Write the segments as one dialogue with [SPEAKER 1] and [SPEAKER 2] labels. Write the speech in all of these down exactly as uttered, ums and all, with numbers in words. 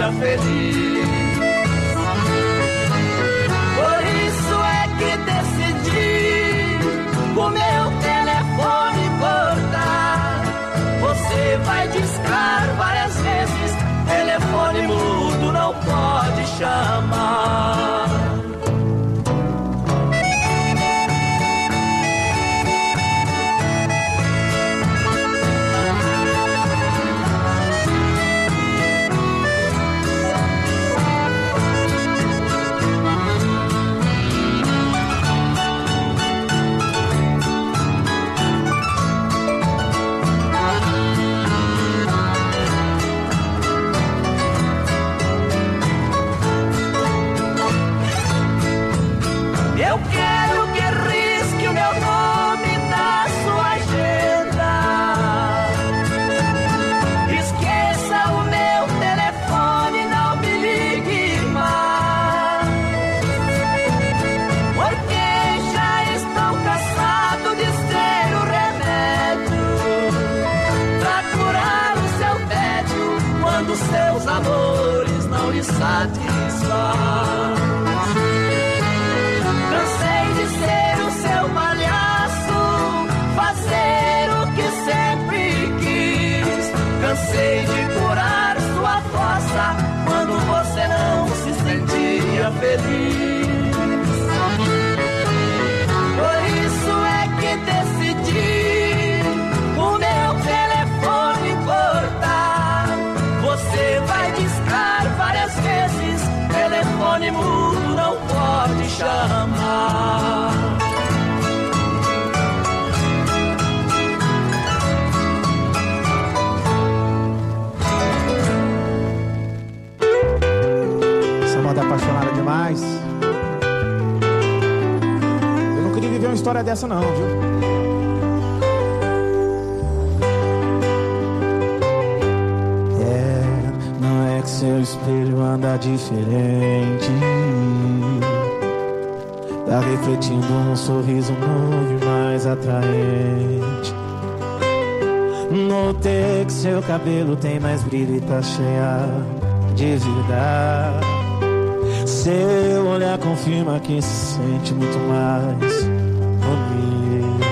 [SPEAKER 1] sentia feliz. Por isso é que decidi o meu telefone cortar. Você vai discar várias vezes, telefone mudo não pode chamar. Eu quero que risque o meu nome da sua agenda. Esqueça o meu telefone, não me ligue mais. Porque já estou cansado de ser o remédio pra curar o seu tédio quando seus amores não lhe satisfazem. Cansei de ser o seu palhaço, fazer o que sempre quis. Cansei de curar sua fossa quando você não se sentia feliz. Por isso é que decidi o meu telefone cortar. Você vai discar várias vezes, telefone mudo não pode chamar.
[SPEAKER 2] Essa moda é apaixonada demais. Eu não queria viver uma história dessa não, viu? Seu espelho anda diferente, tá refletindo um sorriso novo e mais atraente. Notei que seu cabelo tem mais brilho e tá cheia de vida. Seu olhar confirma que se sente muito mais bonito.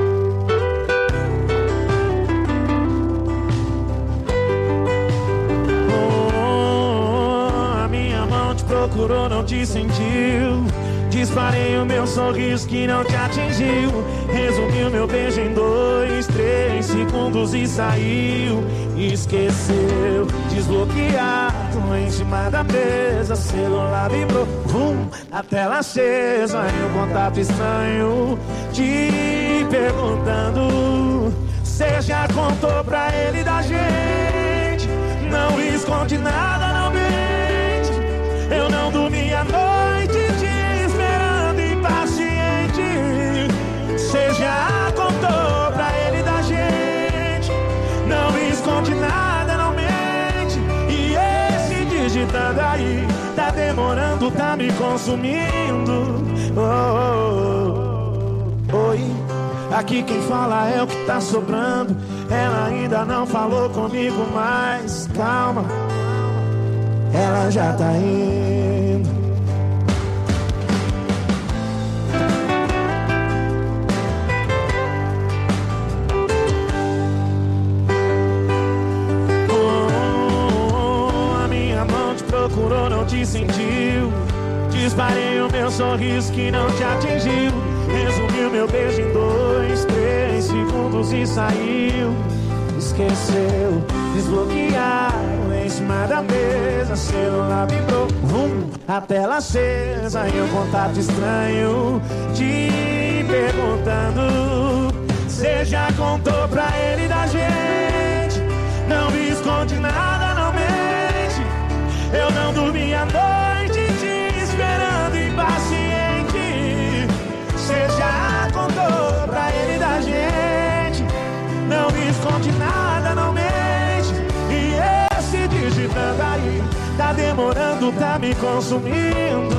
[SPEAKER 2] Procurou, não te sentiu. Disparei o meu sorriso que não te atingiu. Resumiu meu beijo em dois, três segundos e saiu. Esqueceu, desbloqueado em cima da mesa. Celular vibrou, vum, a tela acesa. E um contato estranho te perguntando: cê já contou pra ele da gente? Não esconde nada, não mente. Eu não dormi a noite te esperando impaciente. Cê já contou pra ele da gente? Não esconde nada, não mente. E esse digitando aí tá demorando, tá me consumindo. Oh, oh, oh. Oi, aqui quem fala é o que tá sobrando. Ela ainda não falou comigo, mas calma, ela já tá indo. Oh, a minha mão te procurou, não te sentiu. Disparei o meu sorriso que não te atingiu. Resumiu meu beijo em dois, três segundos e saiu. Esqueceu, desbloquearam em cima da mesa. Celular vibrou, vum, a tela acesa. E um contato estranho te perguntando: cê já contou pra ele da gente? Não me esconde nada, não mente. Eu não dormi a noite te esperando impaciente. Cê já contou pra ele da gente? Não me esconde nada, não mente. E esse digitando aí tá demorando, tá me consumindo.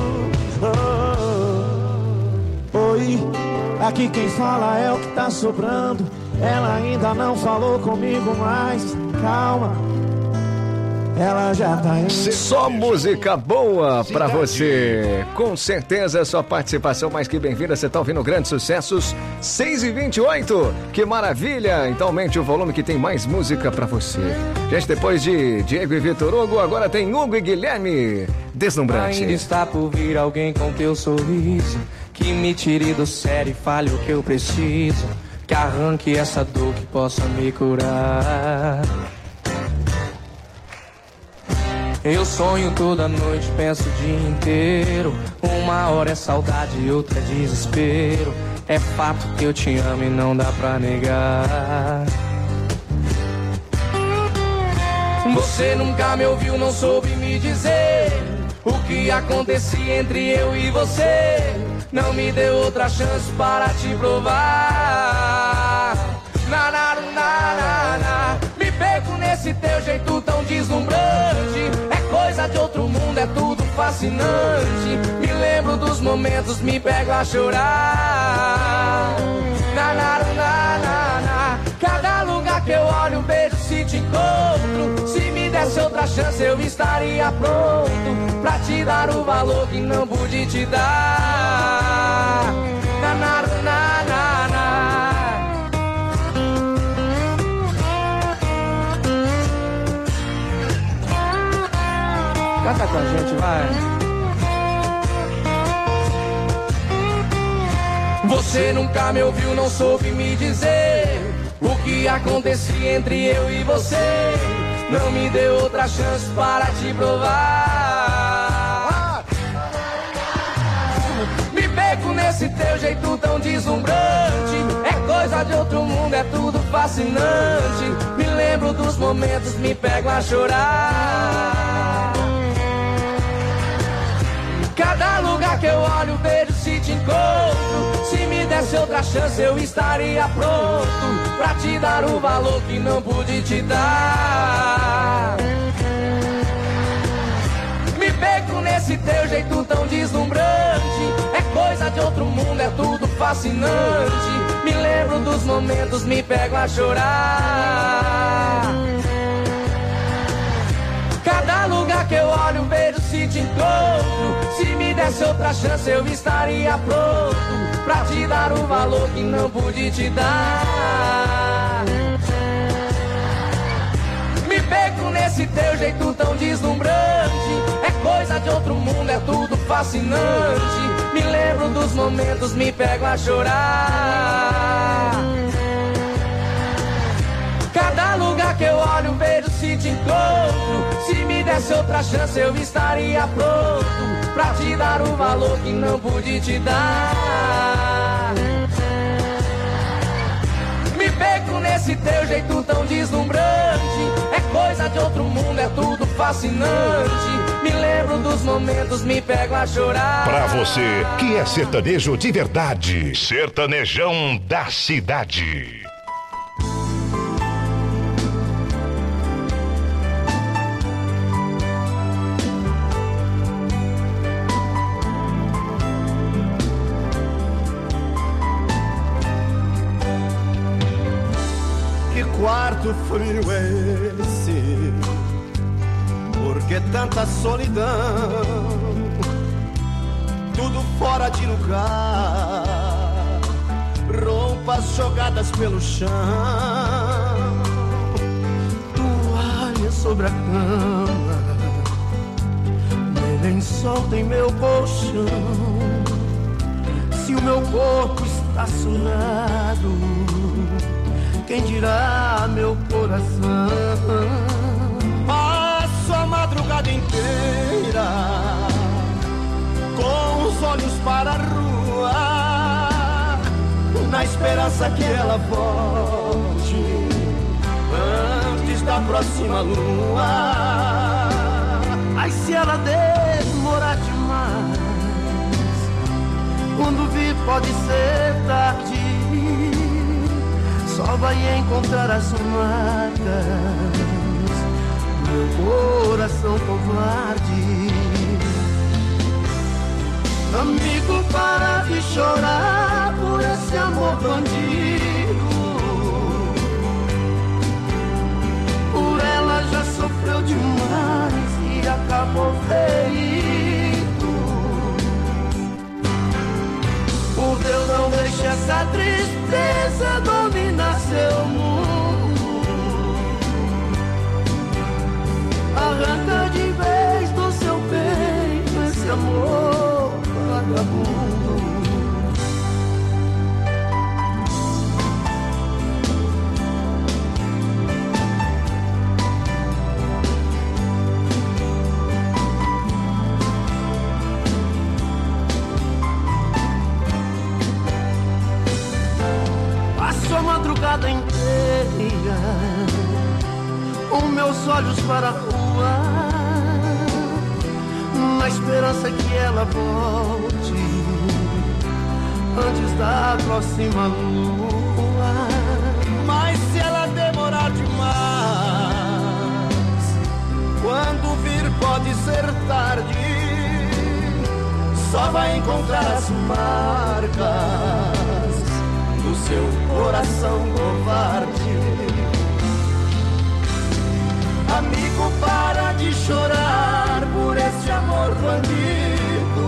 [SPEAKER 2] Oh, oh. Oi, aqui quem fala é o que tá sobrando. Ela ainda não falou comigo, mas calma, ela já tá em...
[SPEAKER 3] Só música boa pra você. Com certeza, sua participação mais que bem-vinda. Você tá ouvindo grandes sucessos. seis e vinte e oito. Que maravilha. Então aumente o volume que tem mais música pra você. Gente, depois de Diego e Vitor Hugo, agora tem Hugo e Guilherme. Deslumbrante.
[SPEAKER 4] Ainda está por vir alguém com teu sorriso, que me tire do sério e fale o que eu preciso, que arranque essa dor, que possa me curar. Eu sonho toda noite, penso o dia inteiro. Uma hora é saudade, outra é desespero. É fato que eu te amo e não dá pra negar. Você nunca me ouviu, não soube me dizer o que acontecia entre eu e você. Não me deu outra chance para te provar. Na, na, na, na, na. Me pego nesse teu jeito tão deslumbrante. É coisa de outro mundo, é tudo fascinante. Me lembro dos momentos, me pego a chorar. Na, na, na, na, na. Cada lugar que eu olho, beijo, se te encontro. Se me desse outra chance, eu estaria pronto pra te dar o valor que não pude te dar. Na, na, na, na, na. Canta com a gente, vai. Você nunca me ouviu, não soube me dizer o que acontecia entre eu e você. Não me deu outra chance para te provar. Me pego nesse teu jeito tão deslumbrante. É coisa de outro mundo, é tudo fascinante. Me lembro dos momentos, me pego a chorar. Cada lugar que eu olho, vejo, se te encontro. Se me desse outra chance, eu estaria pronto pra te dar o valor que não pude te dar. Me pego nesse teu jeito tão deslumbrante. É coisa de outro mundo, é tudo fascinante. Me lembro dos momentos, me pego a chorar. Cada lugar que eu olho, vejo, se te encontro. Se me desse outra chance, eu estaria pronto pra te dar o valor que não pude te dar. Me pego nesse teu jeito tão deslumbrante. É coisa de outro mundo, é tudo fascinante. Me lembro dos momentos, me pego a chorar. Cada lugar que eu olho, vejo, se te encontro. Se me desse outra chance, eu estaria pronto pra te dar o valor que não pude te dar. Me pego nesse teu jeito tão deslumbrante. É coisa de outro mundo, é tudo fascinante. Me lembro dos momentos, me pego a chorar.
[SPEAKER 5] Pra você que é sertanejo de verdade, sertanejão da cidade.
[SPEAKER 6] Quarto frio é esse? Por que tanta solidão? Tudo fora de lugar, roupas jogadas pelo chão, toalha sobre a cama, nem lençol em meu colchão. Se o meu corpo está suado, quem dirá meu coração? Passo a madrugada inteira com os olhos para a rua, na esperança que ela volte antes da próxima lua. Ai, se ela demorar demais, quando vir pode ser tarde. Só vai encontrar as marcas do meu coração covarde. Amigo, para de chorar por esse amor bandido. Por ela já sofreu demais. tristeza domina seu mundo. Arranca de vez do seu peito esse amor vagabundo. Passou a madrugada inteira, os meus olhos para a rua, na esperança que ela volte antes da próxima lua. Mas se ela demorar demais, quando vir pode ser tarde, só vai encontrar as marcas do seu coração covarde. Amigo, para de chorar por esse amor bandido.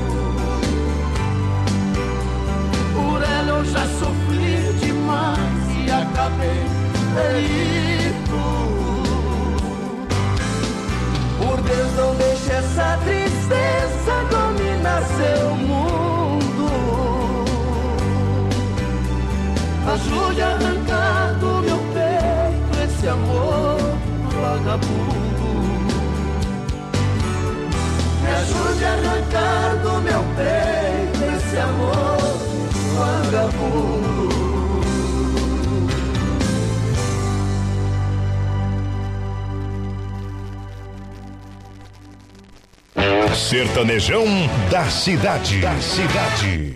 [SPEAKER 6] Por ela eu já sofri demais e acabei ferido. Por Deus, não deixe essa tristeza dominar seu mundo. Ajude a arrancar do meu peito esse amor vagabundo. Me ajude a arrancar do meu peito esse amor vagabundo.
[SPEAKER 5] Sertanejão da cidade. Da cidade.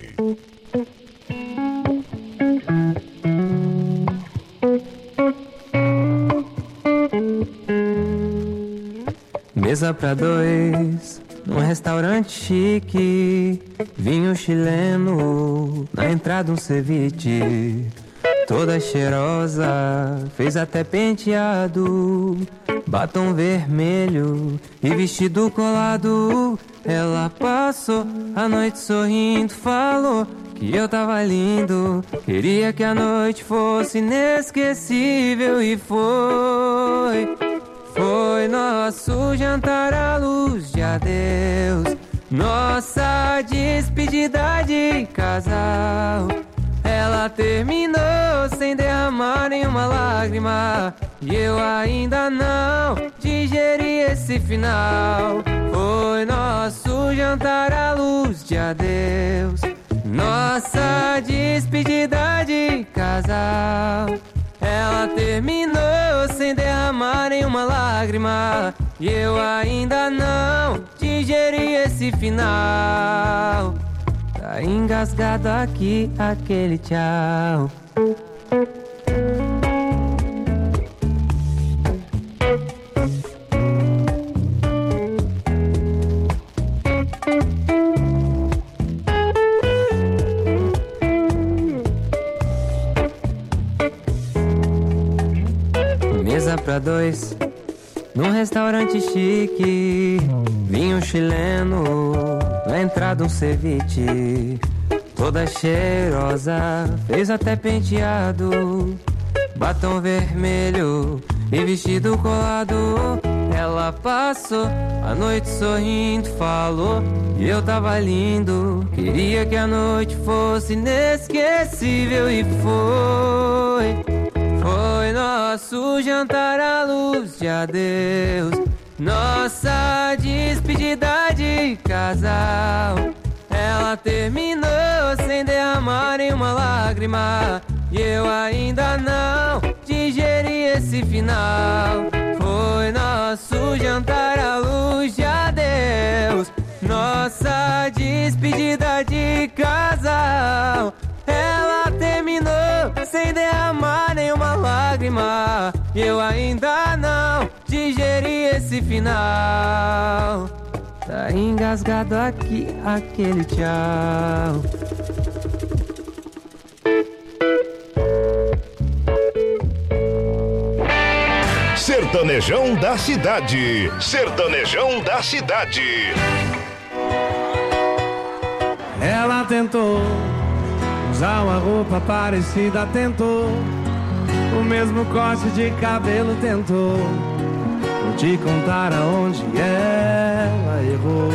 [SPEAKER 7] Mesa pra dois, num restaurante chique, vinho chileno, na entrada um ceviche. Toda cheirosa, fez até penteado, batom vermelho e vestido colado. Ela passou a noite sorrindo, falou que eu tava lindo, queria que a noite fosse inesquecível e foi. Foi nosso jantar à luz de adeus, nossa despedida de casal. Ela terminou sem derramar nenhuma lágrima, e eu ainda não digeri esse final. Foi nosso jantar à luz de adeus, nossa despedida de casal. Ela terminou sem derramar nenhuma lágrima, e eu ainda não digeri esse final. Tá engasgado aqui aquele tchau. Mesa pra dois, num restaurante chique, vinho chileno, na entrada um ceviche. Toda cheirosa, fez até penteado, batom vermelho e vestido colado. Ela passou a noite sorrindo, falou que eu tava lindo, queria que a noite fosse inesquecível e foi. Foi nosso jantar à luz de adeus, nossa despedida de casal. Ela terminou sem derramar nenhuma lágrima, e eu ainda não digeri esse final. Foi nosso jantar à luz de adeus, nossa despedida de casal. Ela terminou sem derramar nenhuma lágrima, e eu ainda não digeri esse final. Tá engasgado aqui aquele tchau.
[SPEAKER 5] Sertanejão da cidade. Sertanejão da cidade.
[SPEAKER 6] Ela tentou usar uma roupa parecida tentou, o mesmo corte de cabelo tentou. Vou te contar aonde ela errou.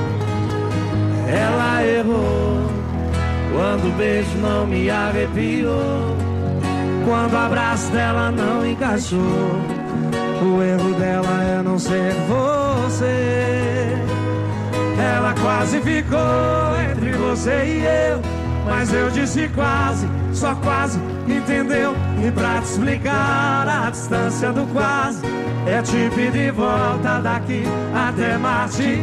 [SPEAKER 6] Ela errou quando o beijo não me arrepiou, quando o abraço dela não encaixou. O erro dela é não ser você. Ela quase ficou entre você e eu, mas eu disse quase, só quase, entendeu? E pra te explicar a distância do quase, é te pedir volta daqui até Marte.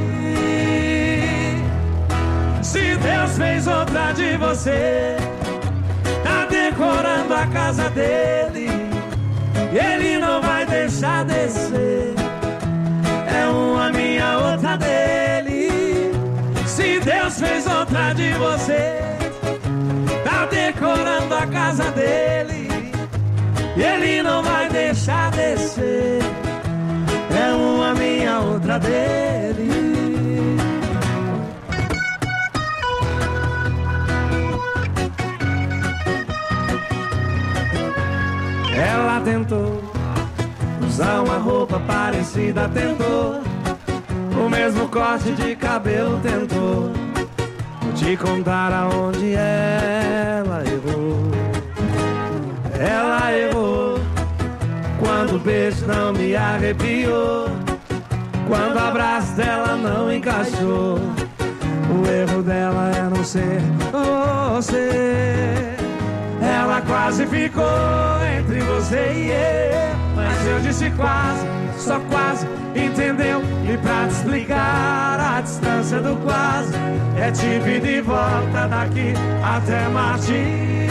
[SPEAKER 6] Se Deus fez outra de você, tá decorando a casa dele, ele não vai deixar descer. É uma minha, outra dele. Se Deus fez outra de você, tá decorando a casa dele, ele não vai deixar descer. É uma minha, outra dele. Ela tentou usar uma roupa parecida, tentou o mesmo corte de cabelo, tentou. Vou te contar aonde ela errou. Ela errou quando o beijo não me arrepiou, quando o abraço dela não encaixou. O erro dela é não ser você. Ela quase ficou entre você e eu, mas eu disse quase, só quase, entendeu? E pra te explicar a distância do quase, é te pedir volta daqui até Marte.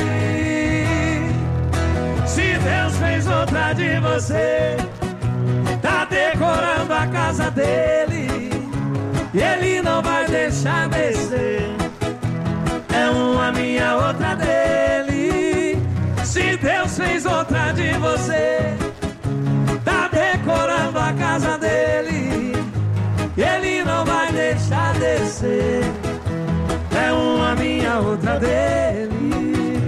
[SPEAKER 6] Se Deus fez outra de você, tá decorando a casa dele, e ele não vai deixar descer. É uma minha, outra dele. Se Deus fez outra de você, tá decorando a casa dele, e ele não vai deixar descer. É uma minha, outra dele.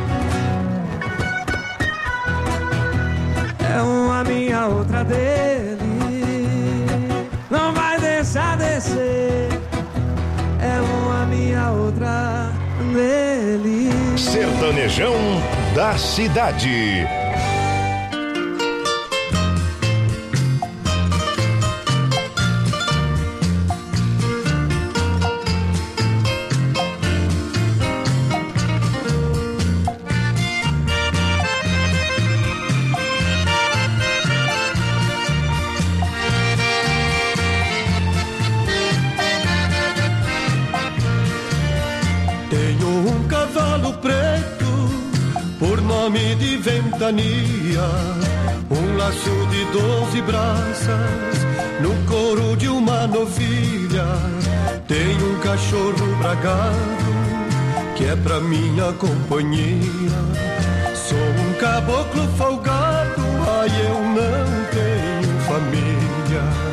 [SPEAKER 6] É uma minha, outra dele. Não vai deixar descer. É uma minha, outra dele.
[SPEAKER 5] Sertanejão da Cidade.
[SPEAKER 8] De ventania, um laço de doze braças no couro de uma novilha. Tem um cachorro bragado que é pra minha companhia. Sou um caboclo folgado, ai eu não tenho família.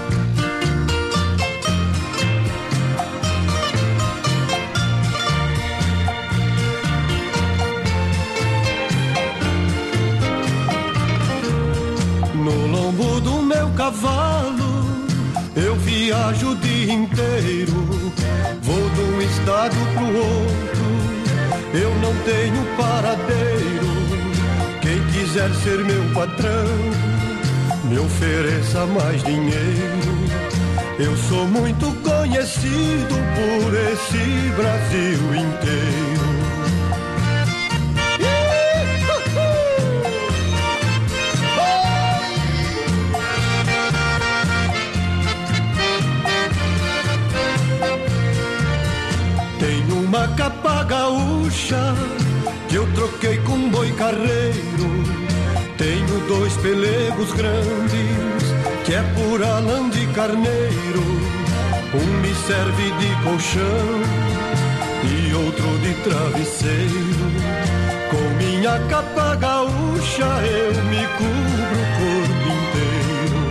[SPEAKER 8] Cavalo, eu viajo o dia inteiro, vou de um estado pro outro, eu não tenho paradeiro. Quem quiser ser meu patrão, me ofereça mais dinheiro. Eu sou muito conhecido por esse Brasil inteiro. Uma capa gaúcha que eu troquei com um boi carreiro. Tenho dois pelegos grandes que é pura lã de carneiro. Um me serve de colchão e outro de travesseiro. Com minha capa gaúcha eu me cubro o corpo inteiro.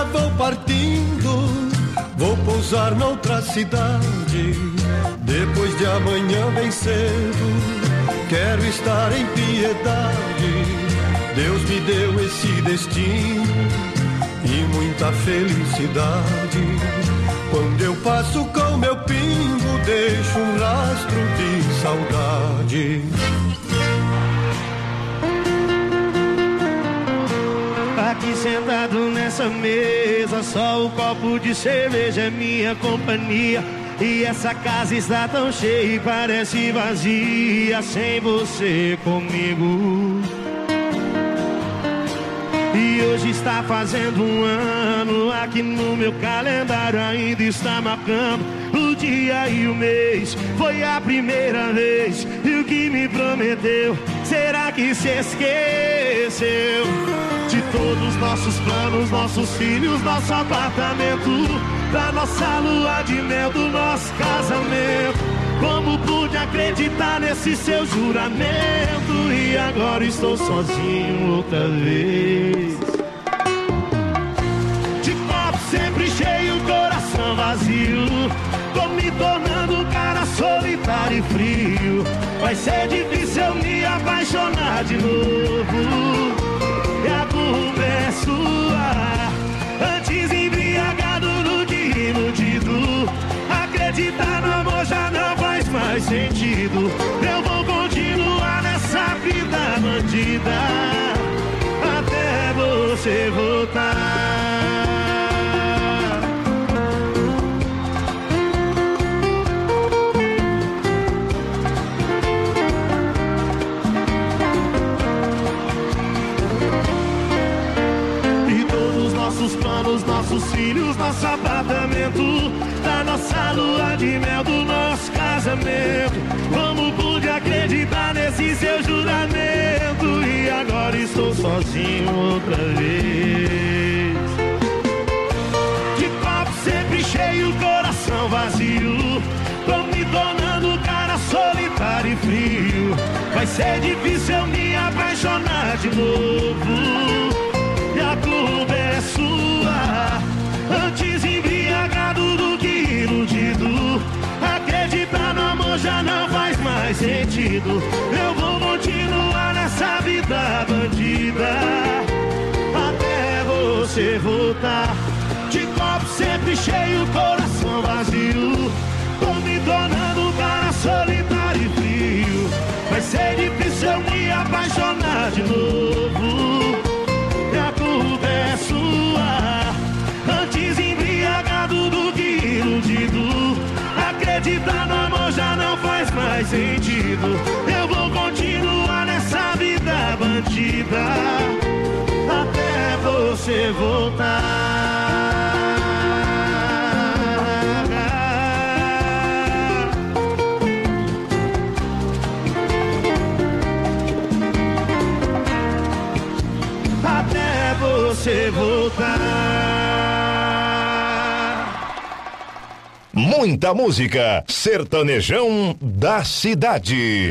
[SPEAKER 8] vou partindo, vou pousar noutra cidade. Depois de amanhã bem cedo, quero estar em piedade. Deus me deu esse destino e muita felicidade. Quando eu passo com meu pingo, deixo um rastro de saudade.
[SPEAKER 2] Aqui sentado nessa mesa, só o copo de cerveja é minha companhia. E essa casa está tão cheia e parece vazia sem você comigo. E hoje está fazendo um ano, aqui no meu calendário ainda está marcando o dia e o mês. Foi a primeira vez, e o que me prometeu, será que se esqueceu? De todos os nossos planos, nossos filhos, nosso apartamento, da nossa lua de mel, do nosso casamento. Como pude acreditar nesse seu juramento? E agora estou sozinho outra vez. De copo sempre cheio, coração vazio. Tô me tornando um cara solitário e frio. Vai ser difícil eu me apaixonar de novo. E a culpa é sua. Antes embriagado do que iludido. Acreditar no amor já não faz mais sentido. Eu vou continuar nessa vida bandida até você voltar. Nossos planos, nossos filhos, nosso apartamento, da nossa lua de mel, do nosso casamento. Como pude acreditar nesse seu juramento? E agora estou sozinho outra vez. De copo sempre cheio, coração vazio. Tô me tornando um cara solitário e frio. Vai ser difícil eu me apaixonar de novo. E a culpa é sua. Antes embriagado do que iludido. Acreditar no amor já não faz mais sentido. Eu vou continuar nessa vida bandida até você voltar. De copo sempre cheio, coração vazio. Tô me tornando um cara solitário e frio. Vai ser difícil eu me apaixonar de novo. A culpa é sua. Antes embriagado do que iludido. Acreditar no amor já não faz mais sentido. Eu vou continuar nessa vida bandida até você voltar. Você voltar.
[SPEAKER 5] Muita música, sertanejão da cidade.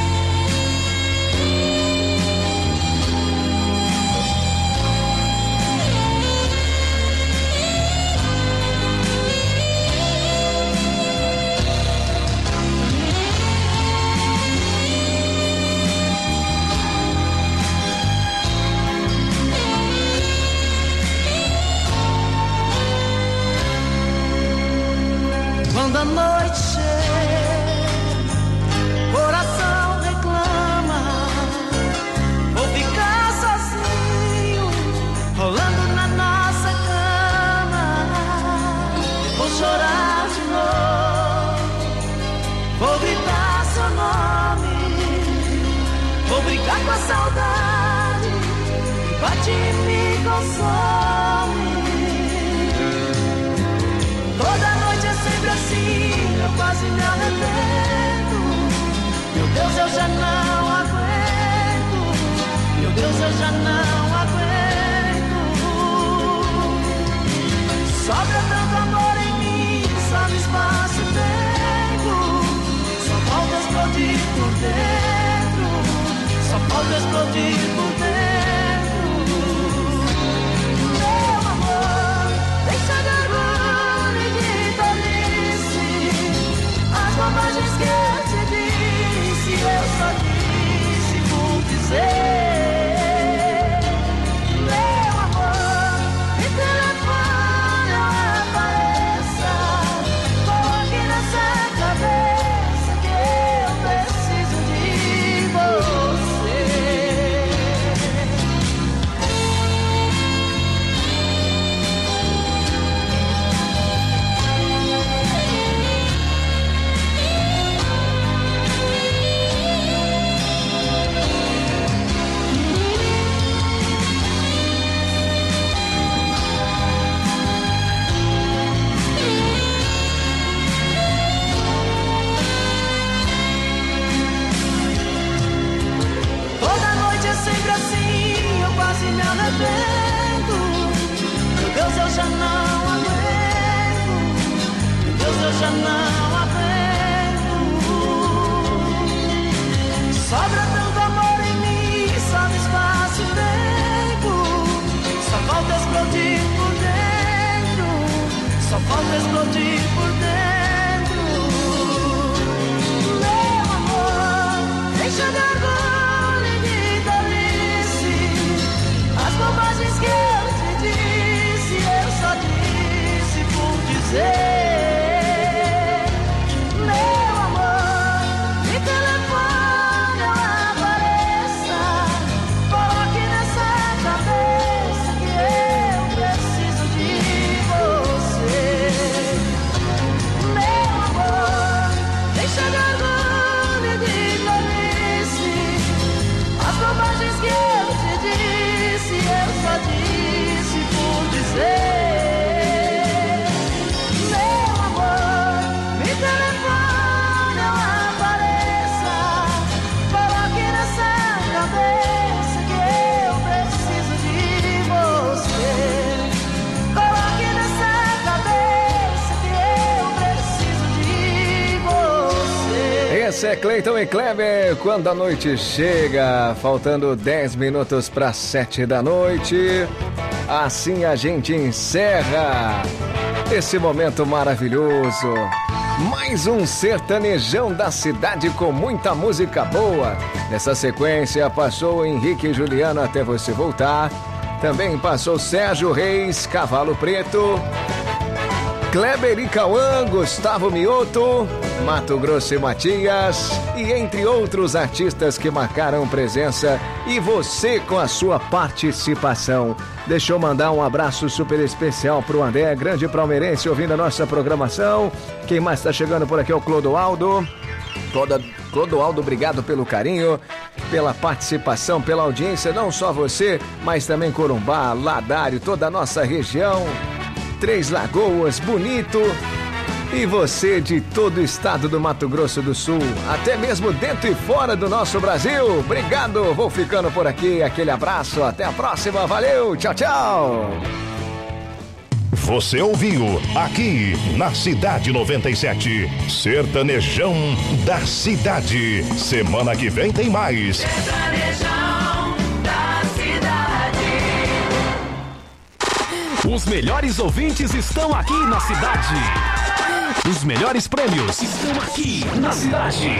[SPEAKER 1] Quando a noite chega, coração reclama. Vou ficar sozinho, rolando na nossa cama. Vou chorar de novo, vou gritar seu nome. Vou brigar com a saudade, que bate e me consome. Toda noite é sempre assim, eu quase me arrependo. Meu Deus, eu já não aguento. Meu Deus, eu já não aguento. Sobra tanto amor em mim, só no espaço e tempo. Só falta explodir por dentro. Só falta explodir por dentro. Meu amor, já não há tempo. Sobra tanto amor em mim, só no espaço e tempo. Só falta explodir por dentro, só falta explodir por dentro. Meu amor, deixa de orgulho e de tolice. As bobagens que eu te disse, eu só disse por dizer. Meu amor, me telefone, eu apareça. Coloque nessa cabeça que eu preciso de você. Meu amor, deixa de orgulho e de tolice. As bobagens que eu te disse, eu só disse por dizer. Meu amor, me telefone, eu apareça. Coloque nessa cabeça que eu preciso de você. Coloque nessa cabeça que eu preciso de você.
[SPEAKER 3] Esse é Cleiton e Kleber, quando a noite chega, faltando dez minutos para sete da noite. Assim a gente encerra esse momento maravilhoso. Mais um sertanejão da cidade com muita música boa. Nessa sequência passou o Henrique e Juliano Até Você Voltar. Também passou Sérgio Reis, Cavalo Preto. Kleber e Cauã, Gustavo Mioto, Mato Grosso e Matias, e entre outros artistas que marcaram presença, e você com a sua participação. Deixa eu mandar um abraço super especial pro André, grande palmeirense, ouvindo a nossa programação. Quem mais tá chegando por aqui é o Clodoaldo. Clodo, Clodoaldo, obrigado pelo carinho, pela participação, pela audiência, não só você, mas também Corumbá, Ladário, toda a nossa região. Três Lagoas, Bonito, e você de todo o estado do Mato Grosso do Sul, até mesmo dentro e fora do nosso Brasil. Obrigado, vou ficando por aqui, aquele abraço, até a próxima, valeu, tchau, tchau.
[SPEAKER 5] Você ouviu aqui na Cidade noventa e sete, Sertanejão da Cidade. Semana que vem tem mais.
[SPEAKER 1] Sertanejão da cidade.
[SPEAKER 9] Os melhores ouvintes estão aqui na cidade. Os melhores prêmios estão aqui na cidade.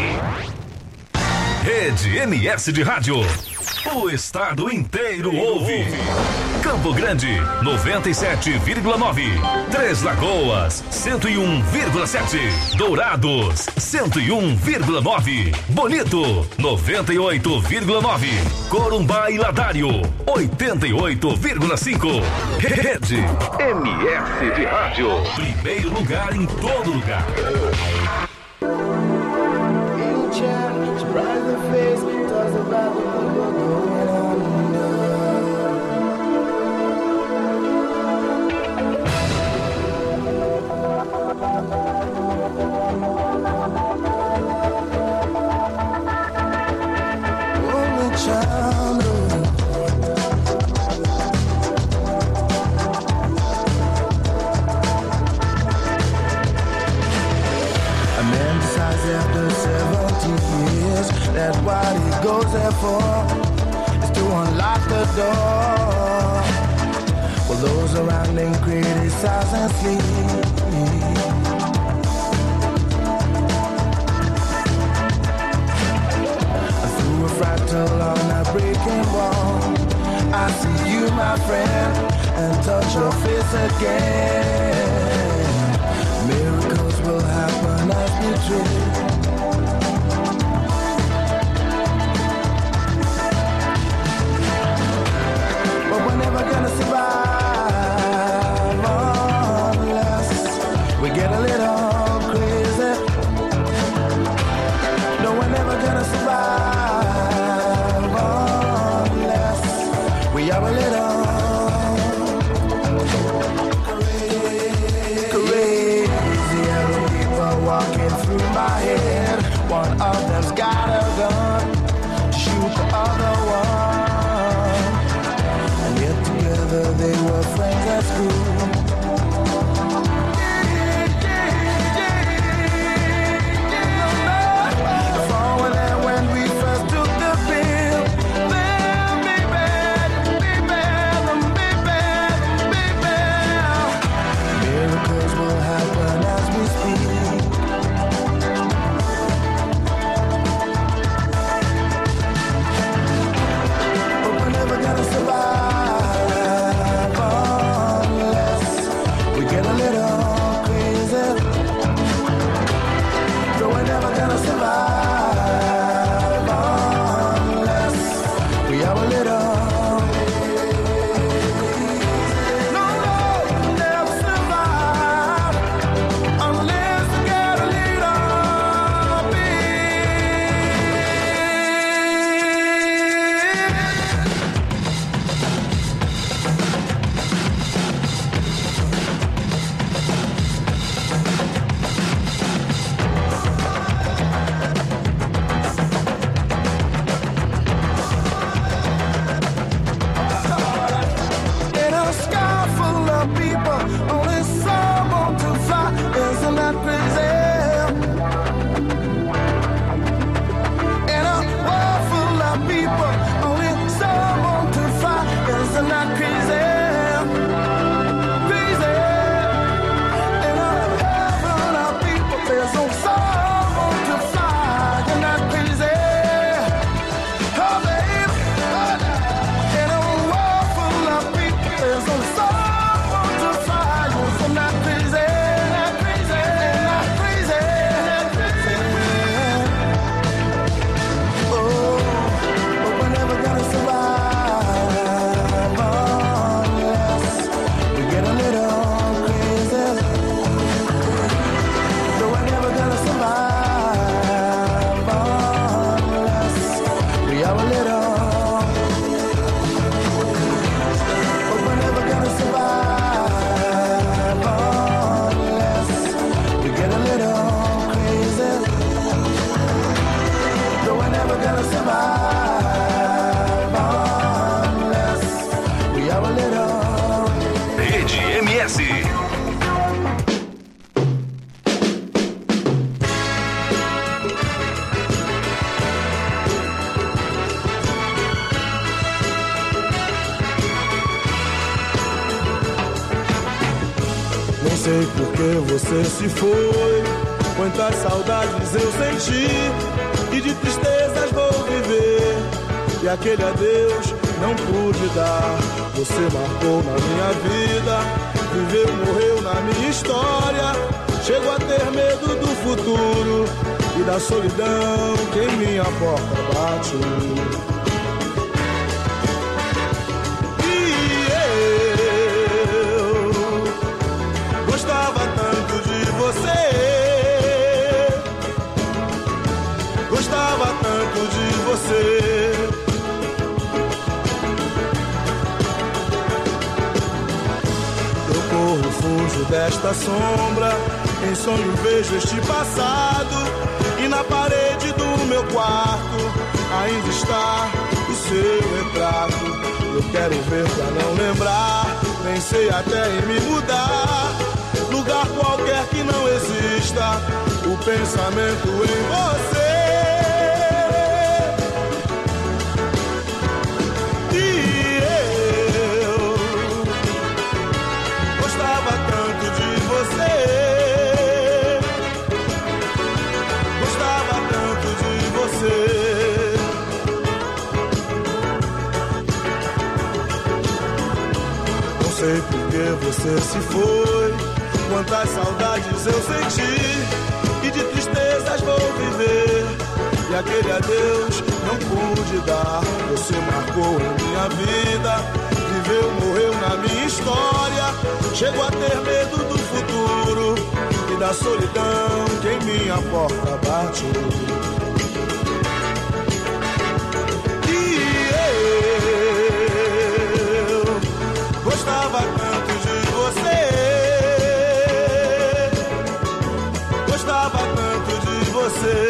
[SPEAKER 10] Rede M S de Rádio. O estado inteiro ouve. Campo Grande, noventa e sete vírgula nove. Três Lagoas, cento e um vírgula sete. Dourados, cento e um vírgula nove. Bonito, noventa e oito vírgula nove. Corumbá e Ladário, oitenta e oito vírgula cinco. Rede M S de Rádio. Primeiro lugar em todo lugar.
[SPEAKER 11] That's what he goes there for, is to unlock the door. Well, those around him criticize and sleep. Through a fractal on a breaking wall, I see you, my friend, and touch your face again. Miracles will happen as we dream. Never gonna survive unless we get a little crazy. No, we're never gonna survive unless we are a little crazy.
[SPEAKER 8] por que você se foi. Quantas saudades eu senti e de tristezas vou viver. E aquele adeus não pude dar. Você marcou na minha vida, viveu, morreu na minha história. Chego a ter medo do futuro e da solidão que em minha porta bate. E eu gostava tanto de você, gostava tanto de você. Eu corro, fujo desta sombra, em sonho vejo este passado. E na parede do meu quarto ainda está o seu retrato. Eu quero ver pra não lembrar, pensei até em me mudar. Lugar qualquer que não exista o pensamento em você. E eu gostava tanto de você, não sei por que você se foi. Quantas saudades eu senti e de tristezas vou viver. E aquele adeus não pude dar. Você marcou em minha vida, viveu, morreu na minha história. Chego a ter medo do futuro e da solidão que em minha porta bate. Gostava tanto de você, gostava tanto de você.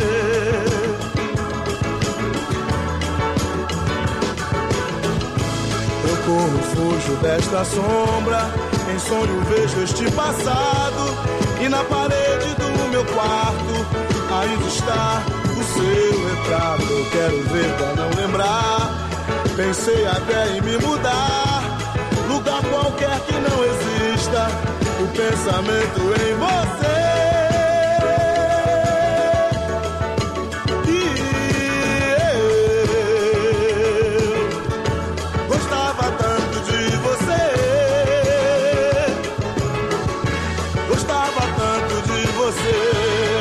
[SPEAKER 8] Eu corro, fujo desta sombra, em sonho vejo este passado. E na parede do meu quarto ainda está o seu retrato. Eu quero ver pra não lembrar, pensei até em me mudar. Lugar qualquer que não exista o pensamento em você. E eu gostava tanto de você, gostava tanto de você.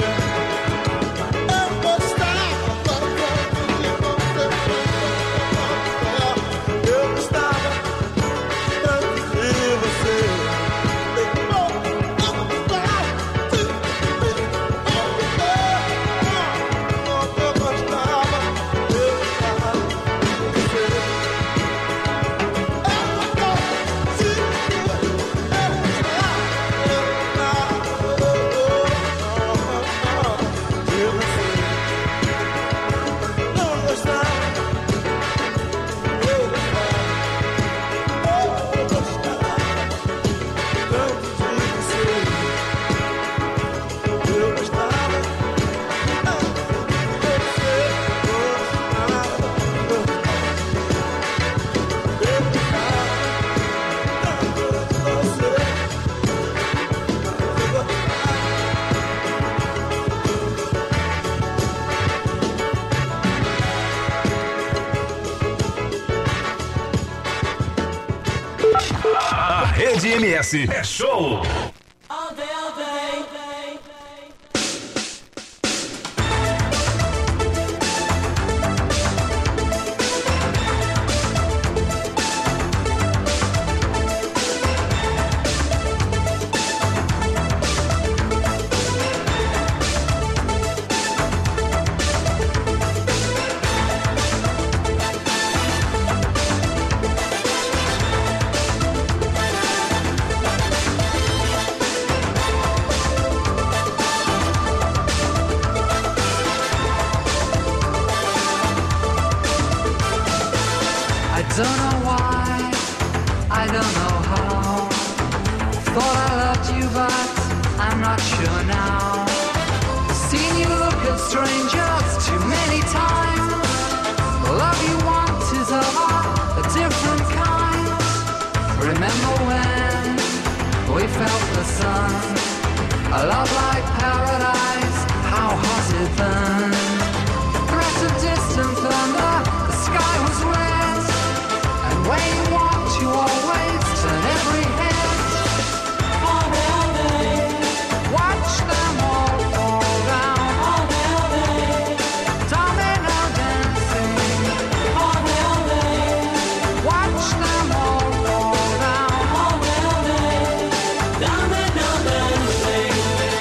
[SPEAKER 10] Rede M S é show.
[SPEAKER 12] Don't know why, I don't know how. Thought I loved you, but I'm not sure now. Seen you look at strangers too many times. The love you want is of a different kind. Remember when we felt the sun A love like paradise, how hot it burned. Threat of distant thunder, the sky was red. And when you walked, you always turn every head. All day, all day, watch them all fall down. All day, all day, domino dancing. All day, all day, watch them all fall down. All day, all day, domino dancing.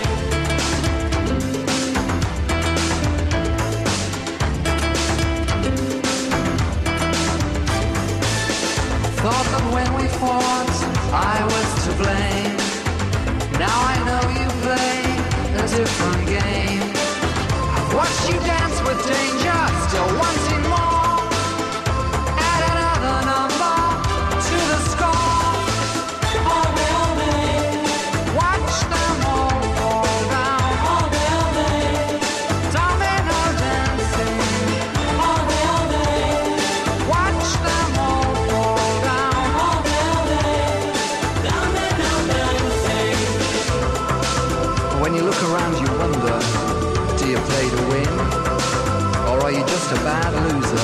[SPEAKER 12] Thought that when we fought, I was to blame. Now I know you play a different game. I've watched you dance with danger, still wanting more. Add another number to the score. All day, all day, watch them all fall down. All day, all day, domino dancing. All day, all day, watch them all fall down. All day, all day, domino dancing. When you look around, you wonder, do you play to win? Or are you just a bad loser?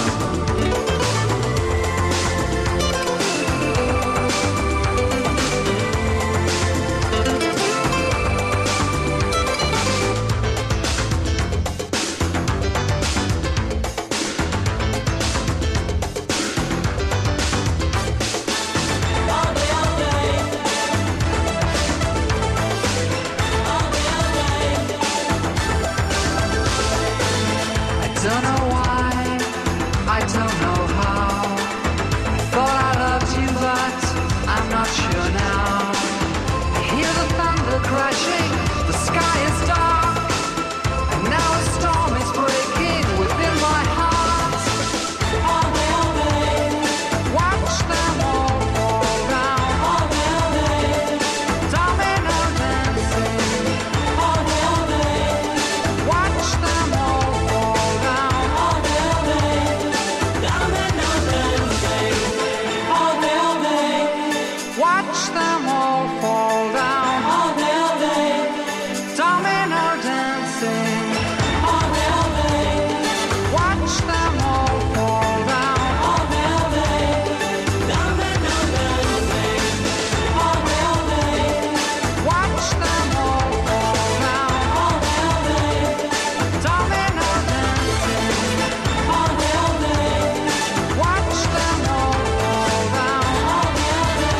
[SPEAKER 12] I don't know why, I don't know how. Thought I loved you, but I'm not sure now. I hear the thunder crashing, the sky is dark, and now a storm is breaking within my heart. All day, all day, watch them all fall down. All day, all day, domino dancing. All day, all day, watch them all fall down. All day, all day, domino dancing. All day, all day, watch them all fall down. All day, all day, domino dancing. All day, all day, watch them all fall down. All day, all day, domino dancing. All day, all day, watch them all fall down. All day, all day, domino dancing. All day, all day, watch them all fall down. All day, all day.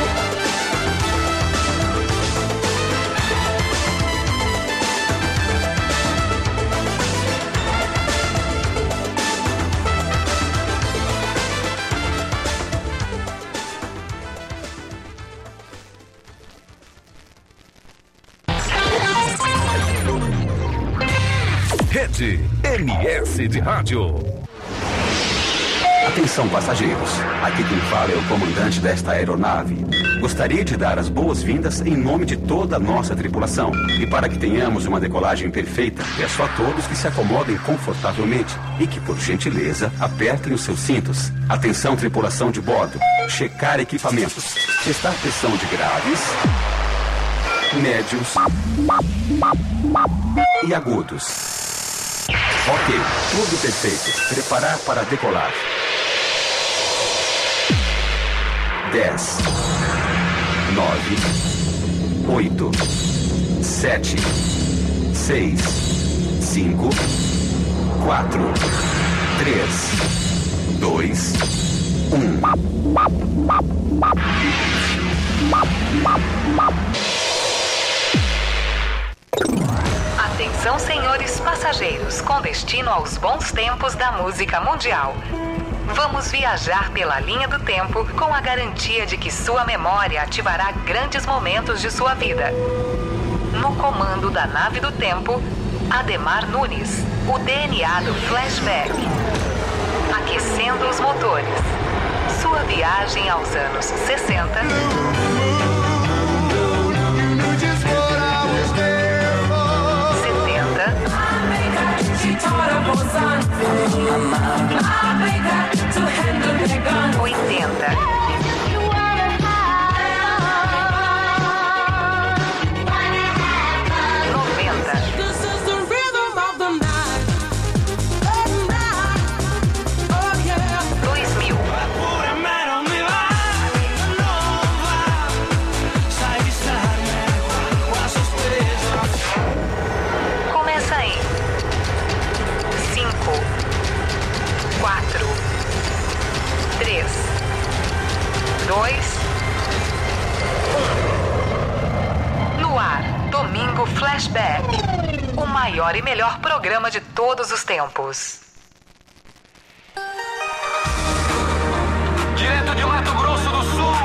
[SPEAKER 10] Rede M S de Rádio.
[SPEAKER 13] Atenção, passageiros. Aqui quem fala é o comandante desta aeronave. Gostaria de dar as boas-vindas em nome de toda a nossa tripulação. E para que tenhamos uma decolagem perfeita, peço a todos que se acomodem confortavelmente e que, por gentileza, apertem os seus cintos. Atenção, tripulação de bordo. Checar equipamentos. Testar pressão de graves, médios e agudos. Ok, tudo perfeito. Preparar para decolar. Dez, nove, oito, sete, seis, cinco, quatro, três, dois, um.
[SPEAKER 14] Atenção, senhores passageiros, com destino aos bons tempos da música mundial. Vamos viajar pela linha do tempo com a garantia de que sua memória ativará grandes momentos de sua vida. No comando da nave do tempo, Ademar Nunes, o D N A do flashback. Aquecendo os motores. Sua viagem aos anos sessenta. oitenta. Domingo Flashback. O maior e melhor programa de todos os tempos.
[SPEAKER 4] Direto de Mato Grosso do Sul.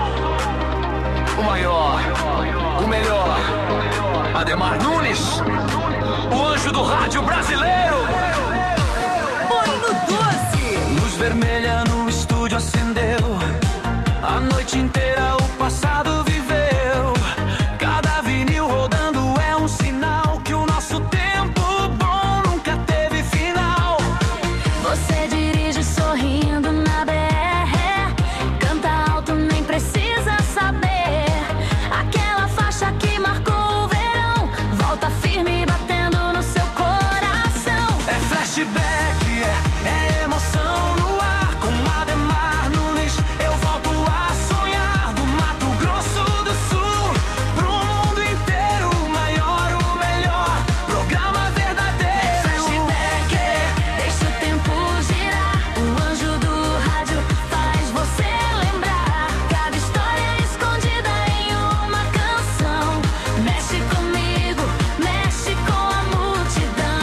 [SPEAKER 4] O maior, o melhor. Ademar Nunes. O anjo do rádio brasileiro.
[SPEAKER 1] Põe no doce.
[SPEAKER 4] Luz vermelha no estúdio acendeu. A noite inteira o passado viveu. Cada vinil rodando é um sinal que o nosso tempo bom nunca teve final.
[SPEAKER 15] Você dirige sorrindo na B R, canta alto, nem precisa saber. Aquela faixa que marcou o verão, volta firme batendo no seu coração.
[SPEAKER 4] É flashback, é, é emoção no ar. Com Ademar Nunes eu volto a sonhar. Do Mato Grosso do Sul pro mundo inteiro, o maior, o melhor programa verdadeiro.
[SPEAKER 15] Flashback, deixa o tempo girar. O anjo do rádio faz você lembrar. Cada história escondida em uma canção. Mexe comigo, mexe com a multidão.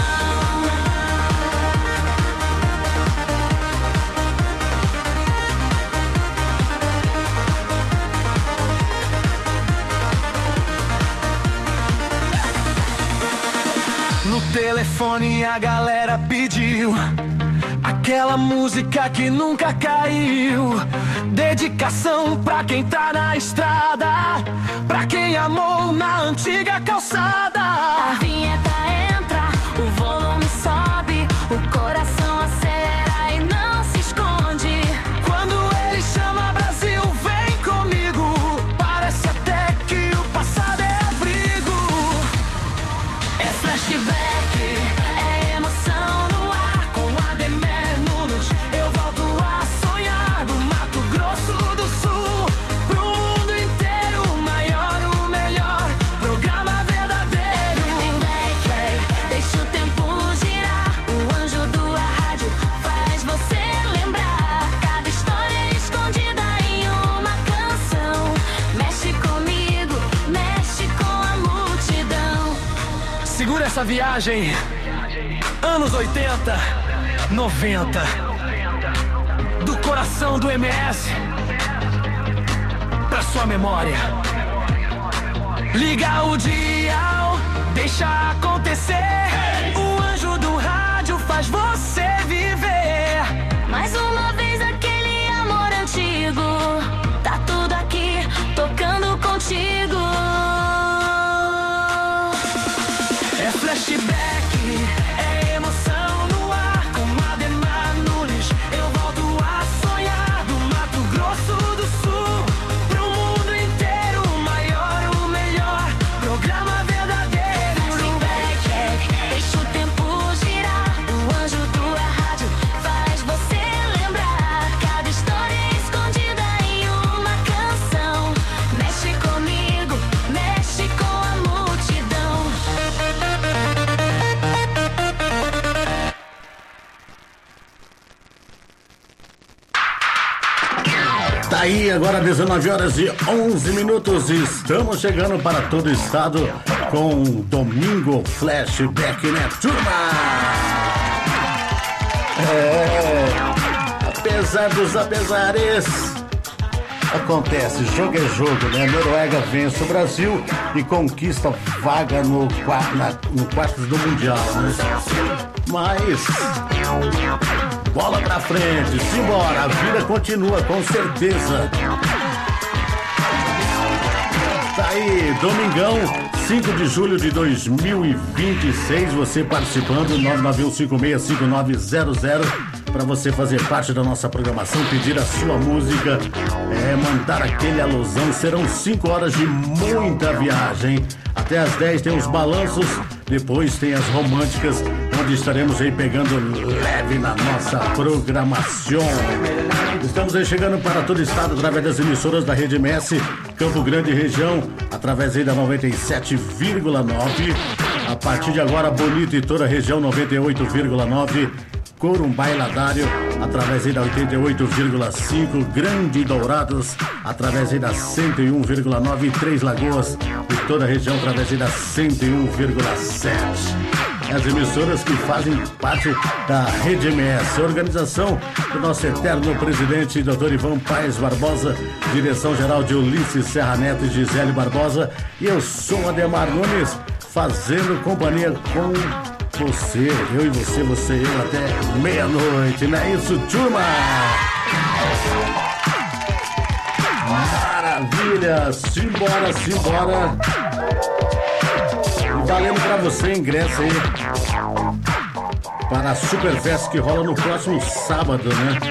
[SPEAKER 4] No telefone a galera pediu aquela música que nunca caiu. Dedicação pra quem tá na estrada, pra quem amou na antiga calçada.
[SPEAKER 15] A vinheta entra, o volume sobe, o coração acelera e não se esconde.
[SPEAKER 4] Quando ele chama Brasil, vem comigo. Parece até que o passado é abrigo.
[SPEAKER 15] É flashback, é emoção no ar.
[SPEAKER 4] Com Ademar Nunes eu volto a sonhar. Do Mato Grosso do Sul pro mundo inteiro, o maior, o melhor programa verdadeiro.
[SPEAKER 15] Deixa o tempo girar. O anjo do rádio faz você lembrar. Cada história escondida em uma canção. Mexe comigo, mexe com a multidão.
[SPEAKER 4] Segura essa viagem. Anos oitenta, noventa. Do coração do M S pra sua memória. Liga o dial, deixa acontecer. O anjo do rádio faz você viver.
[SPEAKER 15] Mais uma vez aquele amor antigo. Tá tudo aqui, tocando contigo.
[SPEAKER 4] É flashback, é emoção no ar. Com Ademar Nunes eu volto a sonhar. Do Mato Grosso do Sul pro mundo inteiro, o maior, o melhor programa verdadeiro.
[SPEAKER 15] Flashback, deixa o tempo girar. O anjo do rádio faz você lembrar. Cada história escondida em uma canção. Mexe comigo, mexe com a multidão.
[SPEAKER 16] Tá aí, agora dezenove horas e onze minutos. Estamos chegando para todo o estado com o Domingo Flashback, né, turma? É, apesar dos apesares, acontece, jogo é jogo, né? Noruega vence o Brasil e conquista vaga no, qua- na, no quartos do Mundial, né? Mas bola pra frente, simbora, a vida continua, com certeza. Tá aí, domingão, cinco de julho de dois mil e vinte e seis, você participando, nove nove um cinco seis cinco nove zero zero, para você fazer parte da nossa programação, pedir a sua música, é, mandar aquele alusão. Serão cinco horas de muita viagem. Até às dez tem os balanços, depois tem as românticas, onde estaremos aí pegando leve na nossa programação. Estamos aí chegando para todo o estado através das emissoras da Rede M S, Campo Grande região, através aí da noventa e sete vírgula nove. A partir de agora, Bonito e toda a região, noventa e oito vírgula nove. Corumbá e Ladário, através aí da oitenta e oito vírgula cinco, Grande Dourados, através aí da cento e um vírgula nove, Três Lagoas e toda a região através aí da cento e um vírgula sete. As emissoras que fazem parte da Rede M S, organização do nosso eterno presidente, doutor Ivan Paes Barbosa, direção-geral de Ulisses Serra Neto e Gisele Barbosa, e eu sou Ademar Nunes, fazendo companhia com você, eu e você, você e eu, até meia-noite, não é isso, turma? Maravilha, simbora, simbora. Valendo pra você, ingresso aí para a Superfest que rola no próximo sábado, né?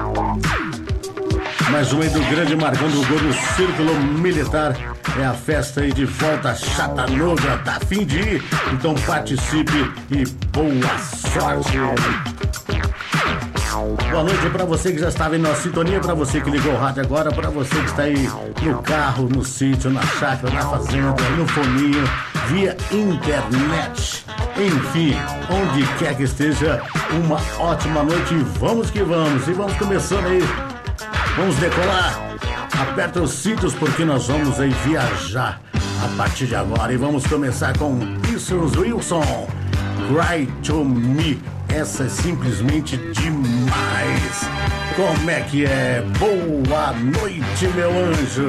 [SPEAKER 16] Mais uma aí do Grande Marcão do Gol do Círculo Militar. É a festa aí de volta a Chattanooga, tá a fim de ir? Então participe e boa sorte! Boa noite pra você que já estava em nossa sintonia, pra você que ligou o rádio agora, pra você que está aí no carro, no sítio, na chácara, na fazenda, no foninho, via internet. Enfim, onde quer que esteja, uma ótima noite e vamos que vamos. E vamos começando aí, vamos decolar. Aperta os cintos porque nós vamos aí viajar a partir de agora. E vamos começar com Wilson Wilson, Cry to Me. Essa é simplesmente demais. Como é que é? Boa noite, meu anjo.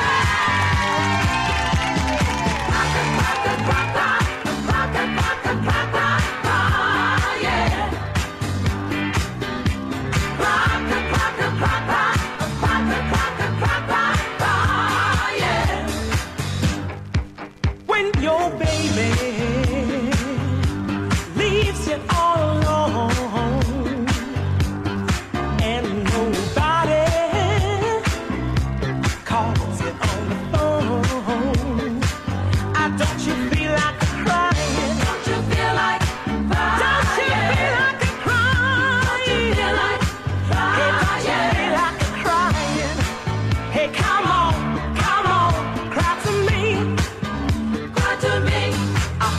[SPEAKER 2] When your baby leaves you all alone and nobody calls you on the phone, I don't you feel like crying? Don't you feel like crying? Don't you feel like crying? Don't you feel like crying? Hey, don't you feel like crying? Hey, come on, come on, cry to me. To me, I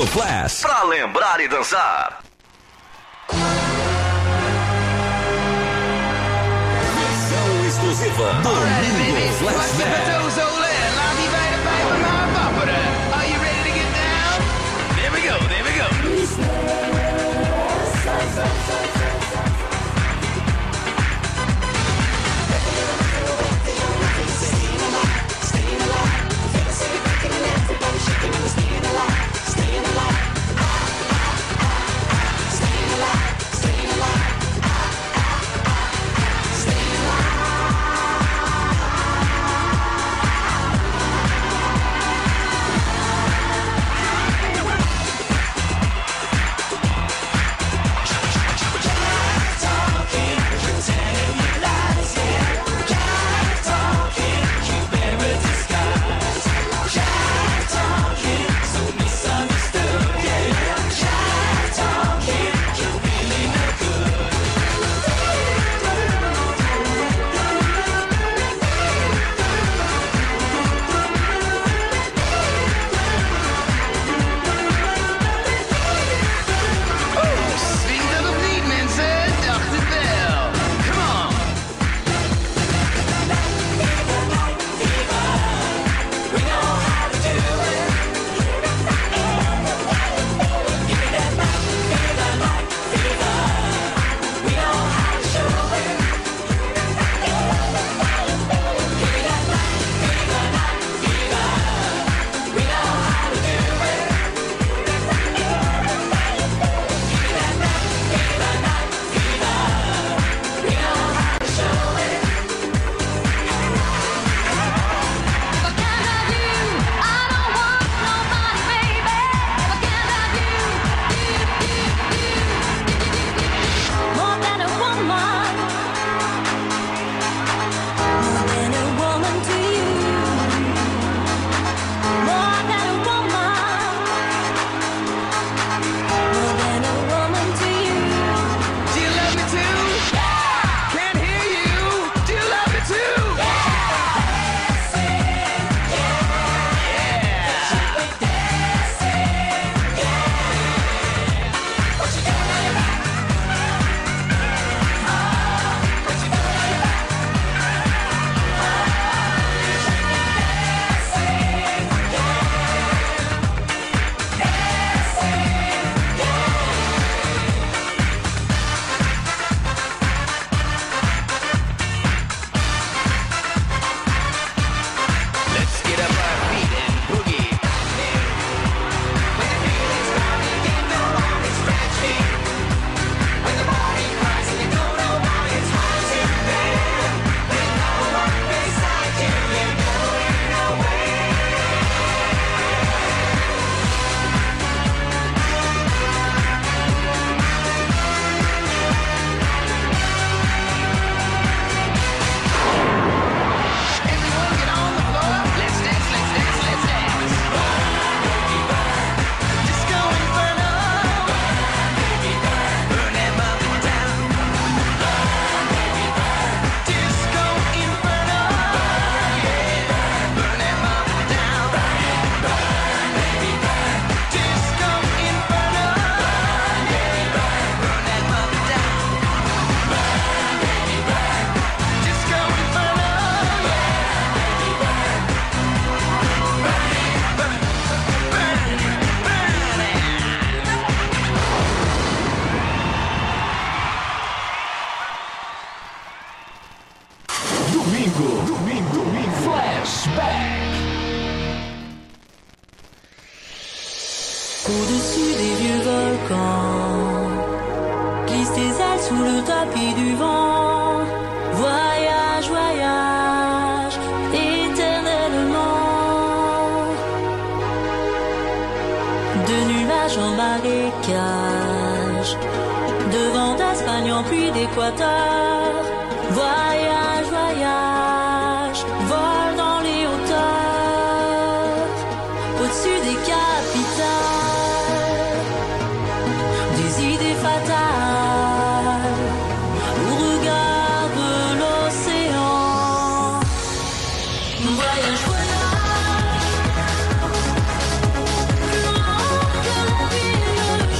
[SPEAKER 10] Flash. Pra lembrar e dançar. Versão exclusiva. Domingo Flashback.
[SPEAKER 1] There we go, there we go.
[SPEAKER 15] Au-dessus des vieux volcans, glisse tes ailes sous le tapis du vent. Voyage, voyage, éternellement. De nuages en marécage, de vent d'Espagne en pluie d'équateur. Voyage.